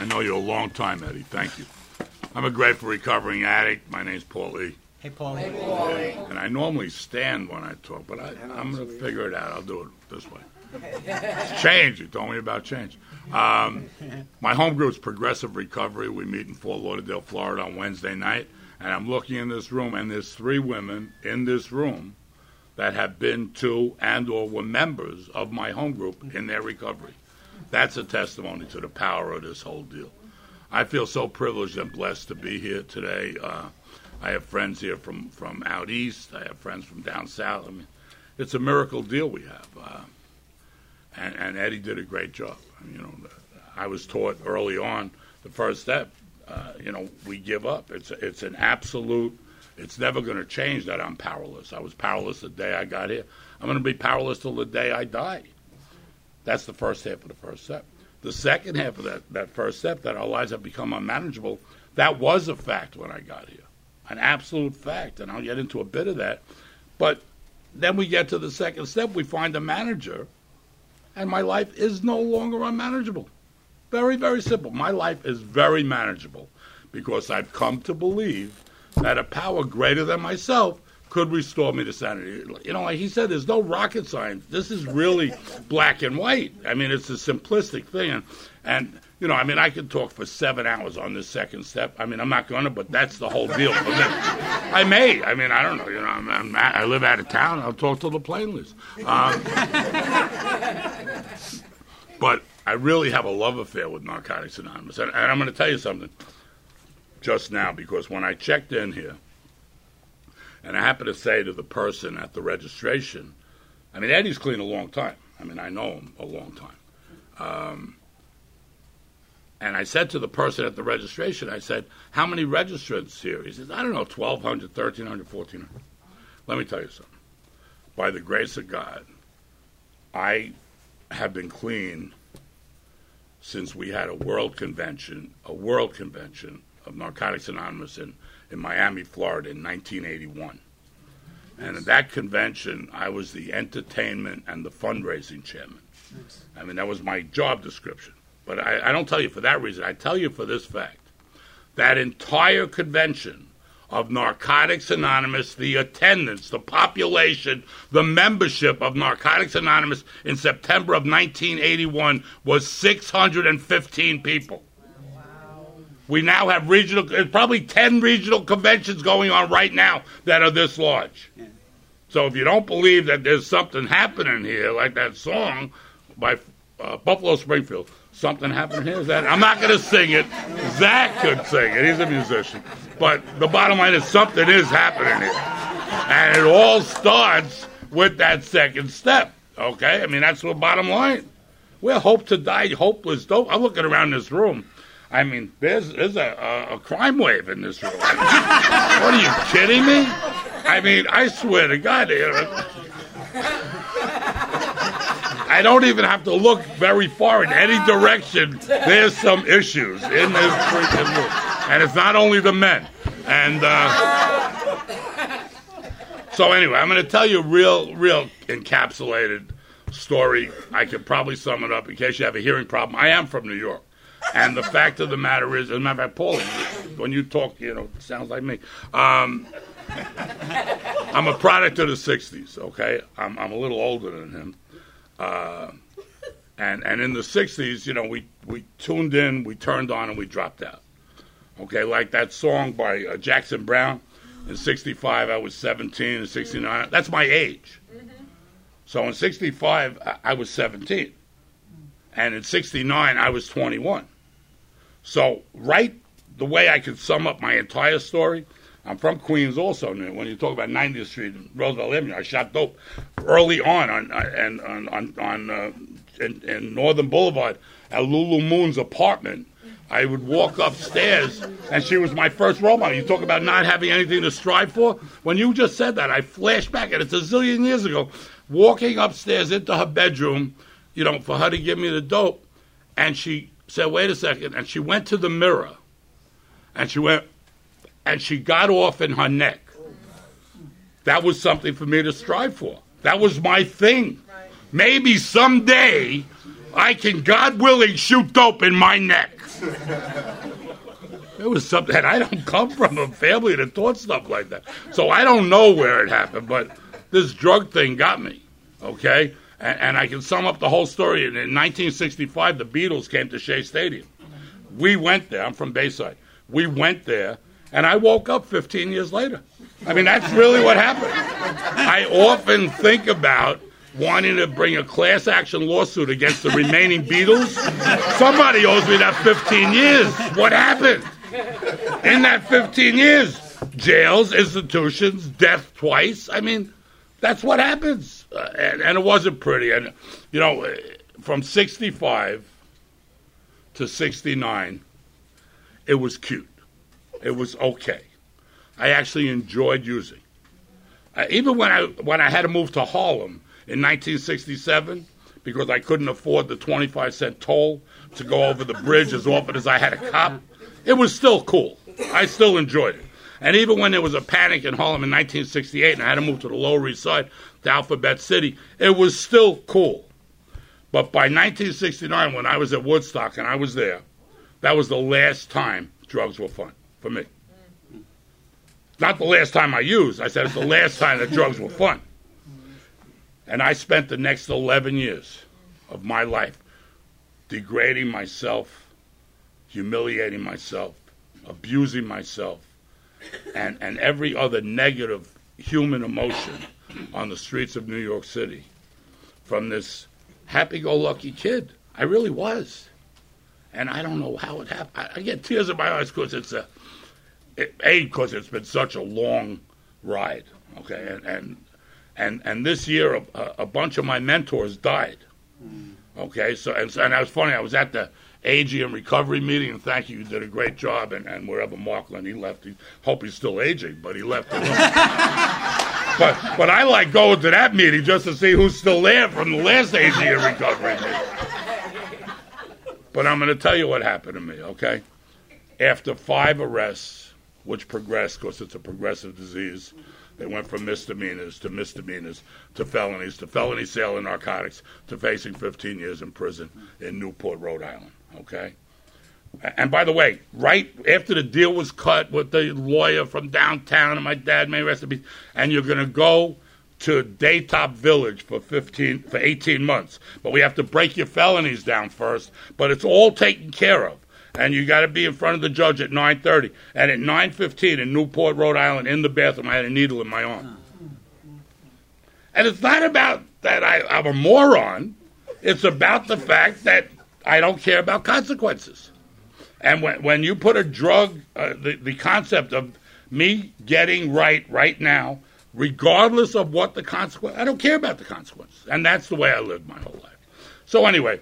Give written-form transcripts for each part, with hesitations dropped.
I know you a long time, Eddie. Thank you. I'm a grateful recovering addict. My name's Paul E. Hey, Paul. Hey, Paulie. And I normally stand when I talk, but I'm going to figure it out. I'll do it this way. It's change. You told me about change. My home group's Progressive Recovery. We meet in Fort Lauderdale, Florida on Wednesday night. And I'm looking in this room, and there's 3 women in this room that have been to and or were members of my home group in their recovery. That's a testimony to the power of this whole deal. I feel so privileged and blessed to be here today. I have friends here from out east. I have friends from down south. I mean, it's a miracle deal we have. And Eddie did a great job. I was taught early on the first step. We give up. It's an absolute. It's never going to change that I'm powerless. I was powerless the day I got here. I'm going to be powerless till the day I die. That's the first half of the first step. The second half of that first step, that our lives have become unmanageable, that was a fact when I got here. An absolute fact, and I'll get into a bit of that. But then we get to the second step, we find a manager, and my life is no longer unmanageable. Very, very simple. My life is very manageable because I've come to believe that a power greater than myself could restore me to sanity. Like he said, there's no rocket science. This is really black and white. I mean, it's a simplistic thing. And I could talk for 7 hours on this second step. I mean, I'm not going to, but that's the whole deal for me. I may. I mean, I don't know. I live out of town. I'll talk till the plane leaves. But I really have a love affair with Narcotics Anonymous. And I'm going to tell you something just now, because when I checked in here, and I happened to say to the person at the registration, I mean, Eddie's clean a long time. I mean, I know him a long time. And I said to the person at the registration, I said, how many registrants here? He says, I don't know, 1,200, 1,300, 1,400. Let me tell you something. By the grace of God, I have been clean since we had a world convention of Narcotics Anonymous in Miami, Florida in 1981. And at that convention, I was the entertainment and the fundraising chairman. I mean, that was my job description. But I don't tell you for that reason. I tell you for this fact. That entire convention of Narcotics Anonymous, the attendance, the population, the membership of Narcotics Anonymous in September of 1981 was 615 people. We now have probably 10 regional conventions going on right now that are this large. Yeah. So if you don't believe that there's something happening here, like that song by Buffalo Springfield, something happened here. I'm not going to sing it. Zach could sing it. He's a musician. But the bottom line is something is happening here. And it all starts with that second step. Okay? I mean, that's the bottom line. We're hope to die, hopeless. I'm looking around this room. I mean, there's a crime wave in this room. What are you kidding me? I mean, I swear to God, I don't even have to look very far in any direction. There's some issues in this freaking room, and it's not only the men. And so anyway, I'm going to tell you a real encapsulated story. I could probably sum it up in case you have a hearing problem. I am from New York. And the fact of the matter is, as a matter of fact, Paul, when you talk, it sounds like me. I'm a product of the 60s, okay? I'm a little older than him. And in the 60s, we tuned in, we turned on, and we dropped out. Okay, like that song by Jackson Browne. In 65, I was 17. In 69, that's my age. So in 65, I was 17. And in 69, I was 21. So right the way I could sum up my entire story, I'm from Queens also. When you talk about 90th Street and Roosevelt Avenue, I shot dope early on in Northern Boulevard at Lulu Moon's apartment. I would walk upstairs, and she was my first role model. You talk about not having anything to strive for. When you just said that, I flashed back, and it's a zillion years ago, walking upstairs into her bedroom, for her to give me the dope, and she said, wait a second, and she went to the mirror, and she got off in her neck. That was something for me to strive for. That was my thing. Maybe someday I can, God willing, shoot dope in my neck. It was something, and I don't come from a family that taught stuff like that. So I don't know where it happened, but this drug thing got me, okay? And I can sum up the whole story. In 1965, the Beatles came to Shea Stadium. We went there. I'm from Bayside. We went there, and I woke up 15 years later. I mean, that's really what happened. I often think about wanting to bring a class action lawsuit against the remaining Beatles. Somebody owes me that 15 years. What happened? In that 15 years, jails, institutions, death twice. I mean, that's what happens. And it wasn't pretty. And, you know, from 65 to 69, it was cute. It was okay. I actually enjoyed using. Even when I had to move to Harlem in 1967, because I couldn't afford the 25-cent toll to go over the bridge as often as I had a cop, it was still cool. I still enjoyed it. And even when there was a panic in Harlem in 1968 and I had to move to the Lower East Side, to Alphabet City, it was still cool. But by 1969, when I was at Woodstock and I was there, that was the last time drugs were fun for me. Not the last time I used. I said it's the last time that drugs were fun. And I spent the next 11 years of my life degrading myself, humiliating myself, abusing myself, and every other negative human emotion on the streets of New York City from this happy-go-lucky kid. I really was. And I don't know how it happened. I get tears in my eyes because because it's been such a long ride, okay? And this year, a bunch of my mentors died, okay? So and that was funny. I was at the aging and recovery meeting, and thank you did a great job. And wherever Markland, he left. Hope he's still aging, but he left. But I like going to that meeting just to see who's still there from the last aging and recovery meeting. But I'm going to tell you what happened to me, okay? After 5 arrests, which progressed because it's a progressive disease, they went from misdemeanors to felony sale of narcotics, to facing 15 years in prison in Newport, Rhode Island, okay? And by the way, right after the deal was cut with the lawyer from downtown, and my dad may rest in peace, and you're going to go to Daytop Village for 18 months. But we have to break your felonies down first, but it's all taken care of. And you got to be in front of the judge at 9:30. And at 9:15 in Newport, Rhode Island, in the bathroom, I had a needle in my arm. And it's not about that I'm a moron. It's about the fact that I don't care about consequences. And when you put a drug, the concept of me getting right now, regardless of what the consequence, I don't care about the consequence. And that's the way I lived my whole life. So anyway,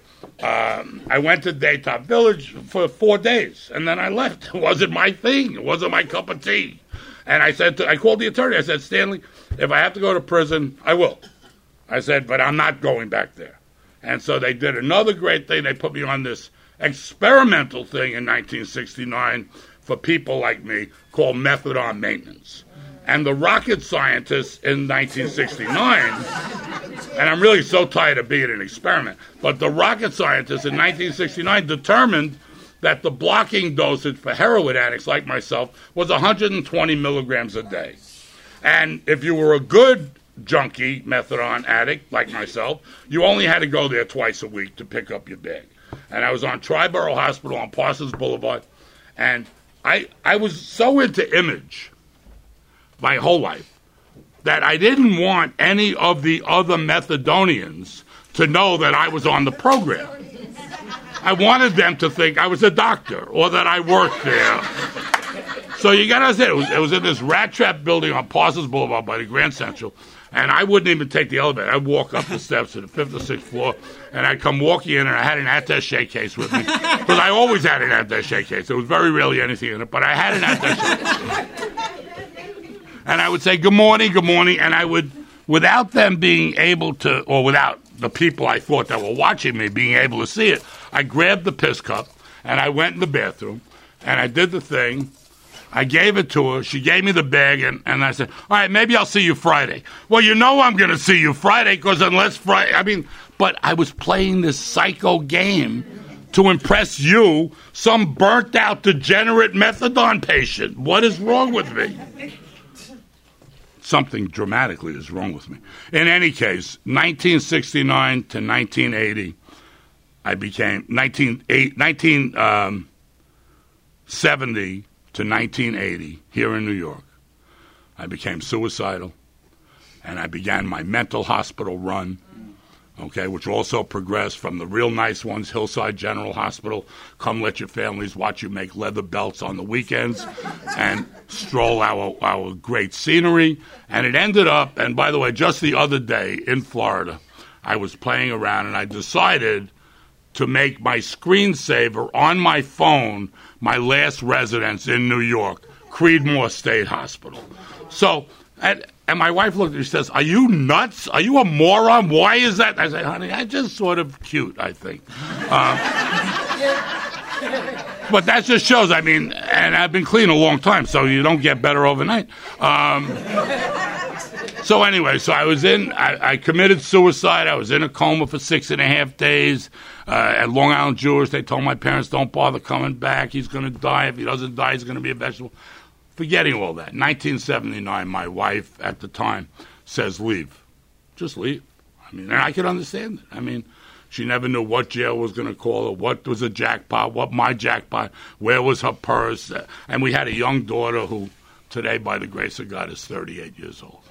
I went to Daytop Village for 4 days, and then I left. It wasn't my thing. It wasn't my cup of tea. And I called the attorney. I said, Stanley, if I have to go to prison, I will. I said, but I'm not going back there. And so they did another great thing. They put me on this experimental thing in 1969 for people like me called methadone maintenance. And the rocket scientists in 1969, and I'm really so tired of being an experiment, but the rocket scientists in 1969 determined that the blocking dosage for heroin addicts like myself was 120 milligrams a day. And if you were a good junkie methadone addict like myself, you only had to go there twice a week to pick up your bag. And I was on Triborough Hospital on Parsons Boulevard, and I was so into image my whole life that I didn't want any of the other methadonians to know that I was on the program. I wanted them to think I was a doctor or that I worked there. So you got to understand, it was in this rat trap building on Parsons Boulevard by the Grand Central, and I wouldn't even take the elevator. I'd walk up the steps to the 5th or 6th floor, and I'd come walking in, and I had an attaché case with me. Because I always had an attaché case. There was very rarely anything in it, but I had an attaché case. And I would say, good morning, and I would, without them being able to, or without the people I thought that were watching me being able to see it, I grabbed the piss cup, and I went in the bathroom, and I did the thing. I gave it to her. She gave me the bag, and I said, all right, maybe I'll see you Friday. Well, you know I'm going to see you Friday, because unless Friday, but I was playing this psycho game to impress you, some burnt-out, degenerate methadone patient. What is wrong with me? Something dramatically is wrong with me. In any case, 1969 to 1980, I became 1970 to 1980 here in New York. I became suicidal, and I began my mental hospital run, okay, which also progressed from the real nice ones, Hillside General Hospital, come let your families watch you make leather belts on the weekends, and stroll our great scenery. And it ended up, and by the way, just the other day in Florida, I was playing around, and I decided to make my screensaver on my phone my last residence in New York, Creedmoor State Hospital. So, and my wife looked at me and says, "Are you nuts? Are you a moron? Why is that?" I said, "Honey, I just sort of cute, I think." But that just shows, I mean, and I've been clean a long time, so you don't get better overnight. So anyway, so I committed suicide. I was in a coma for 6.5 days. At Long Island Jewish, they told my parents, "Don't bother coming back. He's going to die. If he doesn't die, he's going to be a vegetable." Forgetting all that. 1979, my wife at the time says, "Leave. Just leave." I mean, and I could understand it. I mean, she never knew what jail was going to call her, what was a jackpot, what my jackpot, where was her purse. And we had a young daughter who today, by the grace of God, is 38 years old.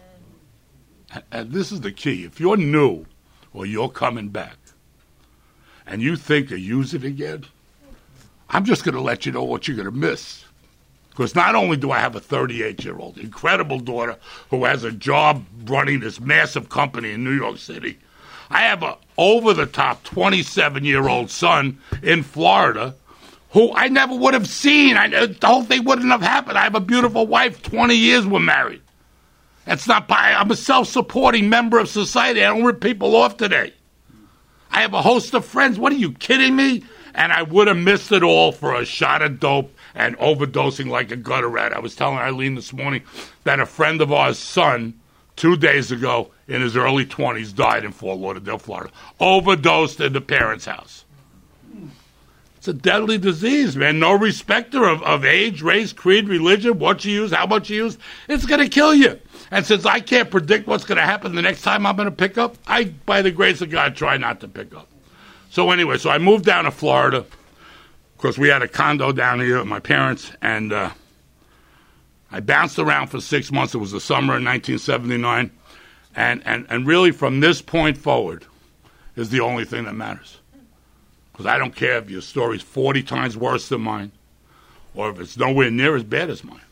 And this is the key. If you're new or you're coming back and you think of use it again, I'm just going to let you know what you're going to miss. Because not only do I have a 38-year-old incredible daughter who has a job running this massive company in New York City, I have a over-the-top 27-year-old son in Florida who I never would have seen. The whole thing wouldn't have happened. I have a beautiful wife. 20 years we're married. I'm a self-supporting member of society. I don't rip people off today. I have a host of friends. What, are you kidding me? And I would have missed it all for a shot of dope and overdosing like a gutter rat. I was telling Eileen this morning that a friend of ours' son, 2 days ago, in his early 20s, died in Fort Lauderdale, Florida. Overdosed in the parents' house. It's a deadly disease, man. No respecter of age, race, creed, religion, what you use, how much you use. It's going to kill you. And since I can't predict what's going to happen the next time I'm going to pick up, I, by the grace of God, try not to pick up. So anyway, so I moved down to Florida. Of course, we had a condo down here with my parents, and I bounced around for 6 months. It was the summer of 1979. And really from this point forward is the only thing that matters. Because I don't care if your story's 40 times worse than mine or if it's nowhere near as bad as mine.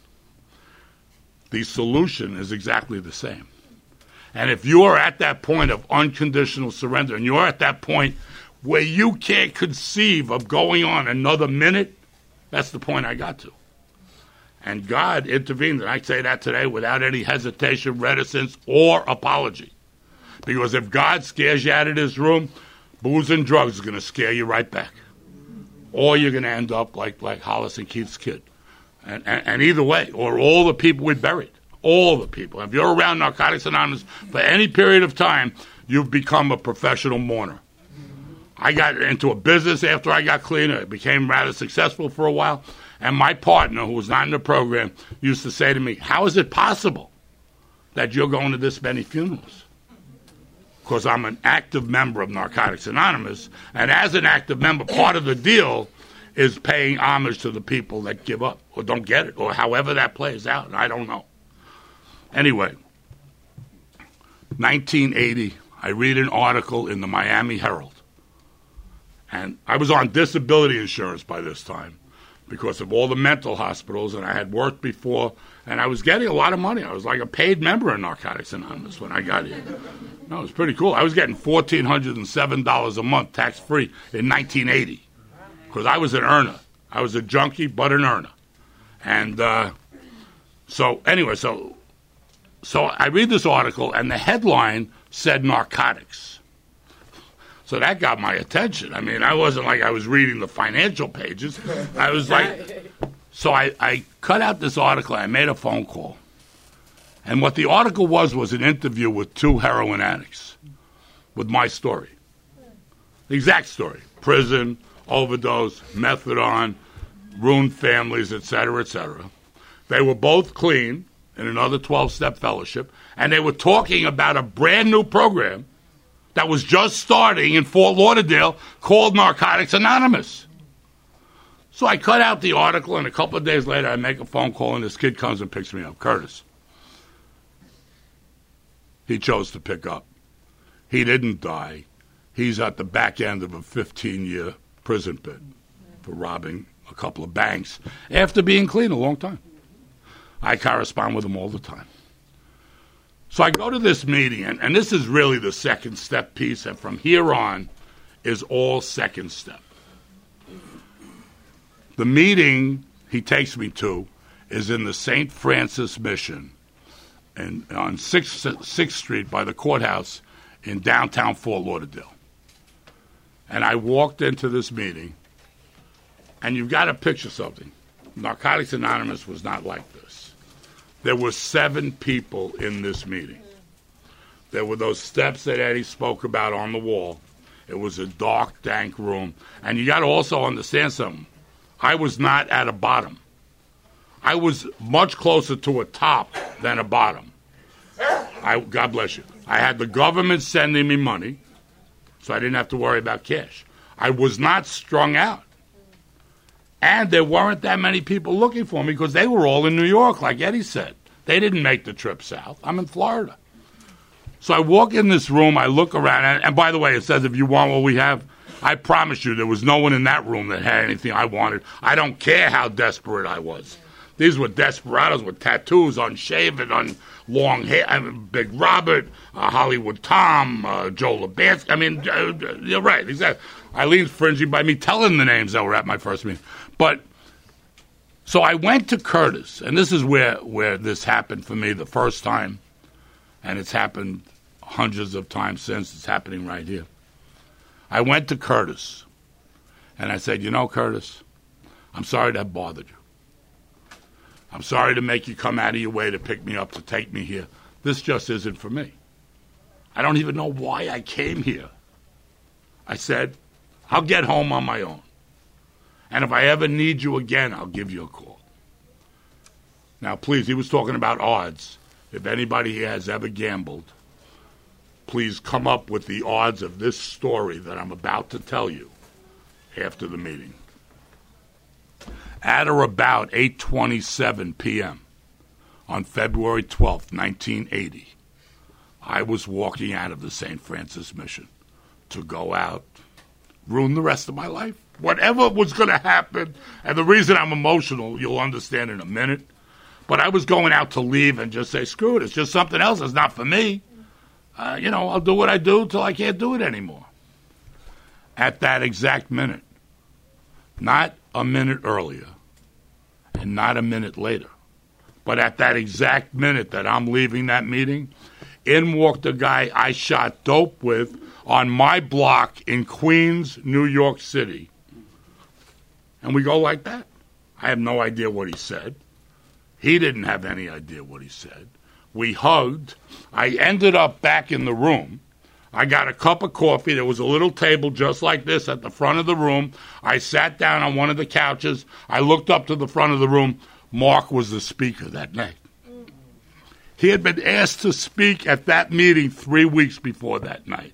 The solution is exactly the same. And if you are at that point of unconditional surrender and you're at that point where you can't conceive of going on another minute, that's the point I got to. And God intervened, and I say that today without any hesitation, reticence, or apology. Because if God scares you out of this room, booze and drugs is going to scare you right back. Or you're going to end up like Hollis and Keith's kid. And either way, or all the people we buried. All the people. If you're around Narcotics Anonymous for any period of time, you've become a professional mourner. I got into a business after I got clean. I became rather successful for a while. And my partner, who was not in the program, used to say to me, "How is it possible that you're going to this many funerals?" Because I'm an active member of Narcotics Anonymous. And as an active member, part of the deal is paying homage to the people that give up or don't get it, or however that plays out. I don't know. Anyway, 1980, I read an article in the Miami Herald. And I was on disability insurance by this time because of all the mental hospitals, and I had worked before, and I was getting a lot of money. I was like a paid member of Narcotics Anonymous when I got here. No, it was pretty cool. I was getting $1,407 a month tax-free in 1980 because I was an earner. I was a junkie, but an earner. And so I read this article, and the headline said narcotics. So that got my attention. I mean, I wasn't like I was reading the financial pages. I was like, so I cut out this article. I made a phone call. And what the article was an interview with 2 heroin addicts with my story. The exact story. Prison, overdose, methadone, ruined families, etc., etc. They were both clean in another 12-step fellowship, and they were talking about a brand new program that was just starting in Fort Lauderdale called Narcotics Anonymous. So I cut out the article, and a couple of days later I make a phone call, and this kid comes and picks me up, Curtis. He chose to pick up. He didn't die. He's at the back end of a 15-year prison bit for robbing a couple of banks after being clean a long time. I correspond with him all the time. So I go to this meeting, and this is really the second step piece, and from here on is all second step. The meeting he takes me to is in the St. Francis Mission on 6th Street by the courthouse in downtown Fort Lauderdale. And I walked into this meeting, and you've got to picture something. Narcotics Anonymous was not like this. There were 7 people in this meeting. There were those steps that Eddie spoke about on the wall. It was a dark, dank room. And you got to also understand something. I was not at a bottom. I was much closer to a top than a bottom. God bless you. I had the government sending me money, so I didn't have to worry about cash. I was not strung out. And there weren't that many people looking for me because they were all in New York, like Eddie said. They didn't make the trip south. I'm in Florida. So I walk in this room, I look around, and by the way, it says if you want what we have, I promise you there was no one in that room that had anything I wanted. I don't care how desperate I was. These were desperados with tattoos, unshaven, long hair. I mean, Big Robert, Hollywood Tom, Joe Labansky. I mean, you're right, exactly. Eileen's fringing by me telling the names that were at my first meeting. But, so I went to Curtis, and this is where this happened for me the first time, and it's happened hundreds of times since. It's happening right here. I went to Curtis, and I said, you know, Curtis, I'm sorry to have bothered you. I'm sorry to make you come out of your way to pick me up, to take me here. This just isn't for me. I don't even know why I came here. I said, I'll get home on my own. And if I ever need you again, I'll give you a call. Now, please, he was talking about odds. If anybody here has ever gambled, please come up with the odds of this story that I'm about to tell you after the meeting. At or about 8:27 p.m. on February 12th, 1980, I was walking out of the St. Francis Mission to go out, ruin the rest of my life. Whatever was going to happen, and the reason I'm emotional, you'll understand in a minute, but I was going out to leave and just say, screw it, it's just something else, it's not for me. I'll do what I do till I can't do it anymore. At that exact minute, not a minute earlier, and not a minute later, but at that exact minute that I'm leaving that meeting, in walked a guy I shot dope with on my block in Queens, New York City. And we go like that. I have no idea what he said. He didn't have any idea what he said. We hugged. I ended up back in the room. I got a cup of coffee. There was a little table just like this at the front of the room. I sat down on one of the couches. I looked up to the front of the room. Mark was the speaker that night. He had been asked to speak at that meeting 3 weeks before that night.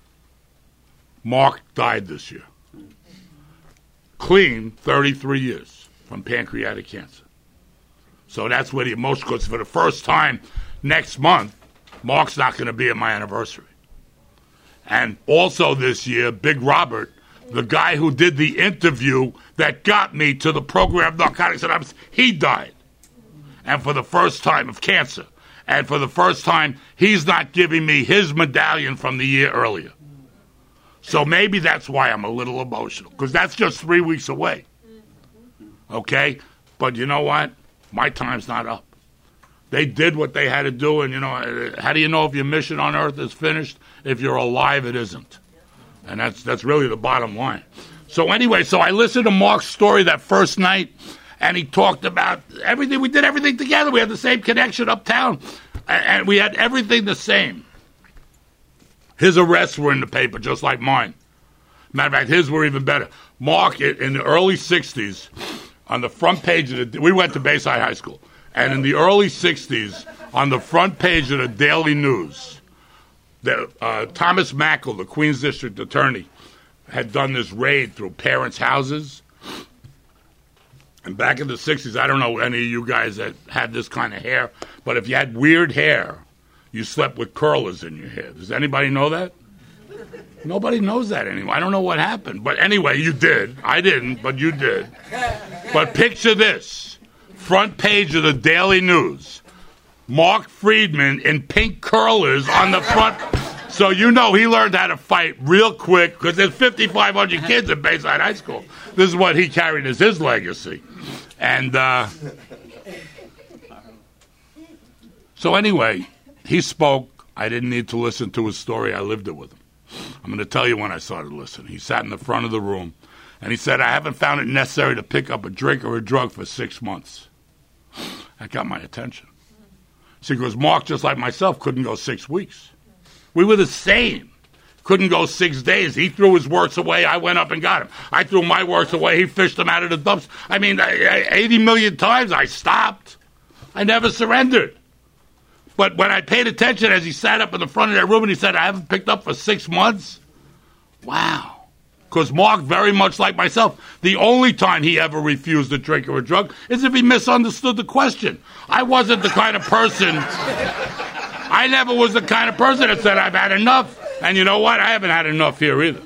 Mark died this year. Clean, 33 years from pancreatic cancer. So that's where the emotion goes. For the first time next month, Mark's not going to be at my anniversary. And also this year, Big Robert, the guy who did the interview that got me to the program Narcotics Anonymous, he died. And for the first time of cancer. And for the first time, he's not giving me his medallion from the year earlier. So maybe that's why I'm a little emotional, because that's just 3 weeks away. Okay? But you know what? My time's not up. They did what they had to do, and, how do you know if your mission on Earth is finished? If you're alive, it isn't. And that's really the bottom line. So anyway, I listened to Mark's story that first night, and he talked about everything. We did everything together. We had the same connection uptown, and we had everything the same. His arrests were in the paper, just like mine. Matter of fact, his were even better. Mark, in the early 60s, on the front page of we went to Bayside High School, and in the early 60s, on the front page of the Daily News, Thomas Mackle, the Queens District Attorney, had done this raid through parents' houses. And back in the 60s, I don't know any of you guys that had this kind of hair, but if you had weird hair, you slept with curlers in your hair. Does anybody know that? Nobody knows that anymore. I don't know what happened. But anyway, you did. I didn't, but you did. But picture this. Front page of the Daily News. Mark Friedman in pink curlers on the front. So you know he learned how to fight real quick because there's 5,500 kids at Bayside High School. This is what he carried as his legacy. And so anyway, he spoke. I didn't need to listen to his story. I lived it with him. I'm going to tell you when I started listening. He sat in the front of the room, and he said, I haven't found it necessary to pick up a drink or a drug for 6 months. That got my attention. See, because Mark, just like myself, couldn't go 6 weeks. We were the same. Couldn't go 6 days. He threw his works away. I went up and got him. I threw my works away. He fished them out of the dumps. I mean, 80 million times I stopped. I never surrendered. But when I paid attention as he sat up in the front of that room and he said, I haven't picked up for 6 months. Wow. Because Mark, very much like myself, the only time he ever refused a drink or a drug is if he misunderstood the question. I wasn't the kind of person, I never was the kind of person that said, I've had enough. And you know what? I haven't had enough here either.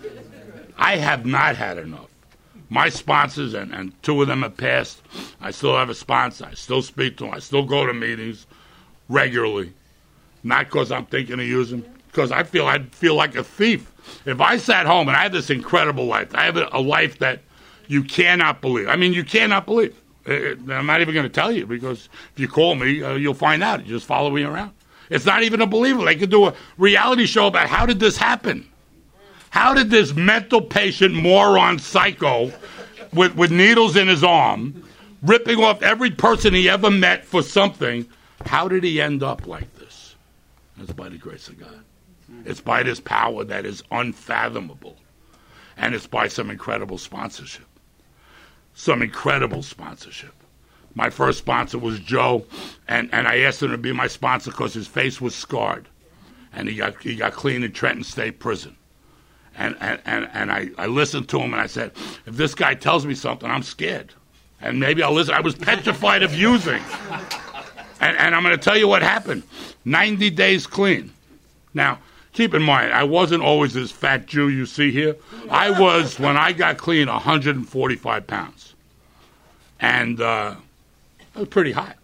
I have not had enough. My sponsors, and 2 of them have passed. I still have a sponsor. I still speak to them. I still go to meetings regularly. Not because I'm thinking of using, because I'd feel like a thief. If I sat home, and I have this incredible life. I have a life that you cannot believe. I mean, you cannot believe. I'm not even going to tell you, because if you call me, you'll find out. You just follow me around. It's not even believable. They could do a reality show about how did this happen? How did this mental patient, moron, psycho, with needles in his arm, ripping off every person he ever met for something, how did he end up like this? It's by the grace of God. It's by this power that is unfathomable. And it's by some incredible sponsorship. Some incredible sponsorship. My first sponsor was Joe, and I asked him to be my sponsor because his face was scarred. And he got clean in Trenton State Prison. And I listened to him, and I said, if this guy tells me something, I'm scared. And maybe I'll listen. I was petrified of using. And I'm going to tell you what happened. 90 days clean. Now, keep in mind, I wasn't always this fat Jew you see here. I was, when I got clean, 145 pounds. And I was pretty hot.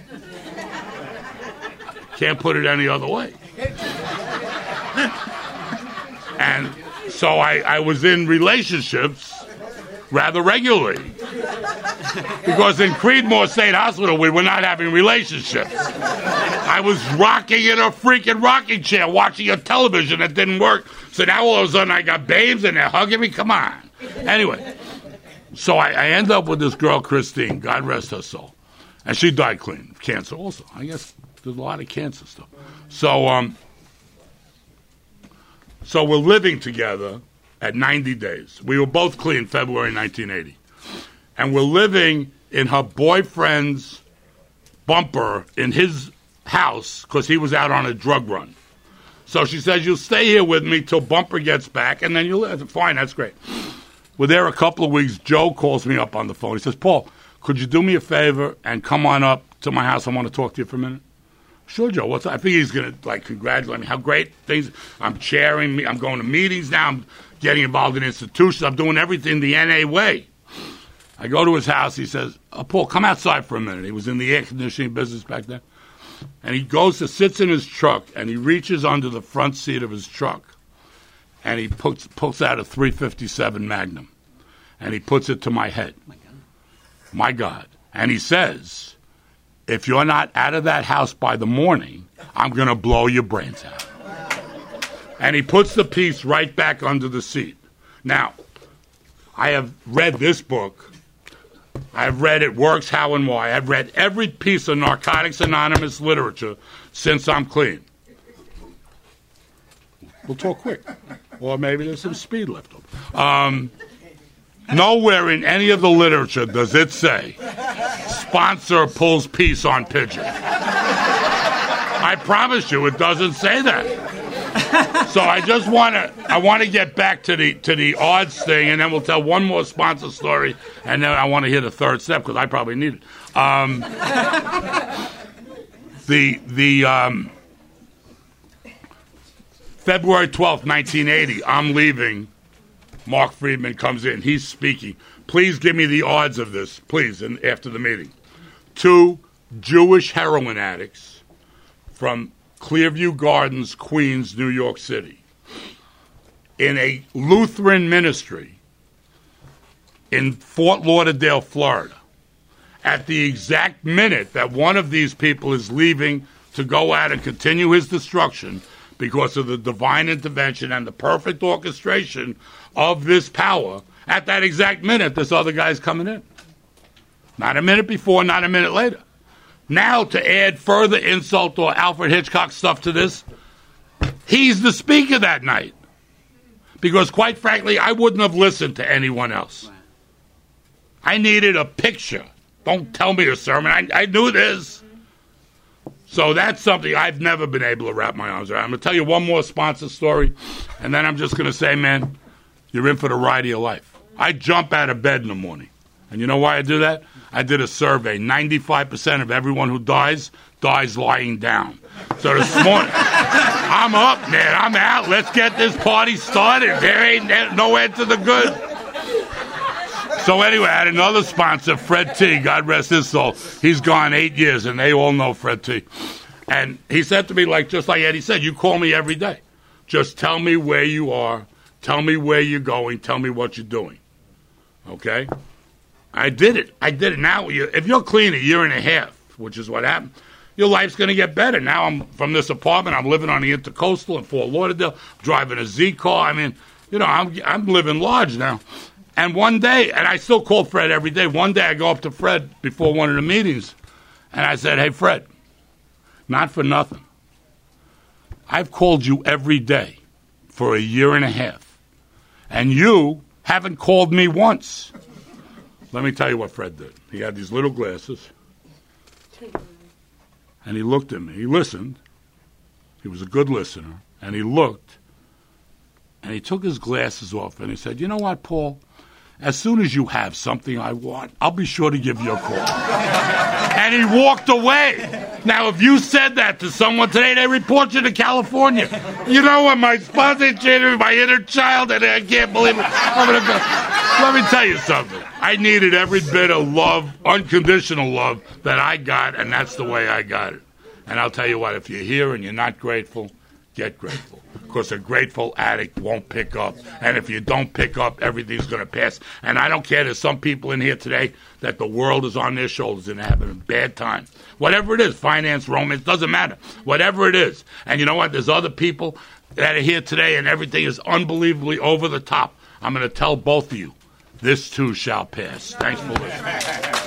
Can't put it any other way. And so I was in relationships rather regularly. Because in Creedmoor State Hospital, we were not having relationships. I was rocking in a freaking rocking chair, watching a television that didn't work. So now all of a sudden I got babes and they're hugging me. Come on. Anyway, so I end up with this girl, Christine, God rest her soul. And she died clean of cancer also. I guess there's a lot of cancer stuff. So we're living together at 90 days. We were both clean February 1980. And we're living in her boyfriend's bumper in his house because he was out on a drug run. So she says, you'll stay here with me till Bumper gets back, and then you'll live. Fine, that's great. We're there a couple of weeks. Joe calls me up on the phone. He says, Paul, could you do me a favor and come on up to my house? I want to talk to you for a minute. Sure, Joe. What's up? I think he's going to congratulate me. How great things. I'm chairing me. I'm going to meetings now. I'm getting involved in institutions. I'm doing everything the NA way. I go to his house. He says, Paul, come outside for a minute. He was in the air conditioning business back then. And he sits in his truck, and he reaches under the front seat of his truck, and he pulls out a .357 Magnum, and he puts it to my head. My God. And he says, if you're not out of that house by the morning, I'm going to blow your brains out. And he puts the piece right back under the seat. Now, I have read this book. I've read It Works, How and Why. I've read every piece of Narcotics Anonymous literature since I'm clean. We'll talk quick. Or maybe there's some speed left over. Nowhere in any of the literature does it say sponsor pulls piece on pigeon. I promise you it doesn't say that. So I just want to get back to the odds thing, and then we'll tell one more sponsor story, and then I want to hear the third step because I probably need it. February 12th, 1980, I'm leaving. Mark Friedman comes in. He's speaking. Please give me the odds of this, please, after the meeting. 2 Jewish heroin addicts from Clearview Gardens, Queens, New York City, in a Lutheran ministry in Fort Lauderdale, Florida, at the exact minute that one of these people is leaving to go out and continue his destruction because of the divine intervention and the perfect orchestration of this power, at that exact minute, this other guy's coming in. Not a minute before, not a minute later. Now, to add further insult or Alfred Hitchcock stuff to this, he's the speaker that night. Because, quite frankly, I wouldn't have listened to anyone else. I needed a picture. Don't tell me a sermon. I knew this. So that's something I've never been able to wrap my arms around. I'm going to tell you one more sponsor story, and then I'm just going to say, man, you're in for the ride of your life. I jump out of bed in the morning. And you know why I do that? I did a survey. 95% of everyone who dies lying down. So this morning, I'm up, man. I'm out. Let's get this party started. There ain't no end to the good. So anyway, I had another sponsor, Fred T. God rest his soul. He's gone 8 years, and they all know Fred T. And he said to me, just like Eddie said, you call me every day. Just tell me where you are. Tell me where you're going. Tell me what you're doing. Okay? I did it. Now, if you're clean a year and a half, which is what happened, your life's going to get better. Now I'm from this apartment. I'm living on the Intercoastal in Fort Lauderdale, driving a Z car. I mean, I'm living large now. And one day, and I still call Fred every day. One day I go up to Fred before one of the meetings, and I said, hey, Fred, not for nothing. I've called you every day for a year and a half, and you haven't called me once. Let me tell you what Fred did. He had these little glasses, and he looked at me. He listened. He was a good listener, and he looked, and he took his glasses off, and he said, you know what, Paul? As soon as you have something I want, I'll be sure to give you a call. And he walked away. Now, if you said that to someone today, they report you to California. You know what? My sponsor treated my inner child, and I can't believe it. I'm gonna go. Let me tell you something. I needed every bit of love, unconditional love, that I got, and that's the way I got it. And I'll tell you what, if you're here and you're not grateful, get grateful. Because a grateful addict won't pick up. And if you don't pick up, everything's going to pass. And I don't care, there's some people in here today that the world is on their shoulders and they're having a bad time. Whatever it is, finance, romance, doesn't matter. Whatever it is. And you know what? There's other people that are here today and everything is unbelievably over the top. I'm going to tell both of you, this too shall pass. Thanks for listening.